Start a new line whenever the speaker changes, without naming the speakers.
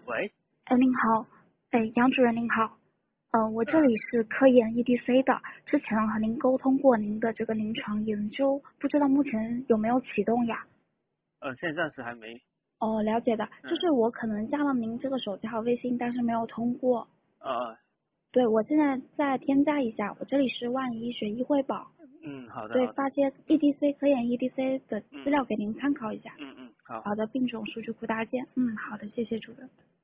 喂，
哎，您好，哎，杨主任您好，我这里是科研 EDC 的，之前和您沟通过您的这个临床研究，不知道目前有没有启动呀？
现在暂时还没。
哦，了解的，就
嗯，
是我可能加了您这个手机号微信，但是没有通过。
呃，
对，我现在再添加一下，我这里是万医学医惠宝，
好的，
对，
好的。
发些
嗯
EDC 科研 EDC 的资
嗯
料给您参考一下。
好。
好的，病种数据库搭建，好的，谢谢主任。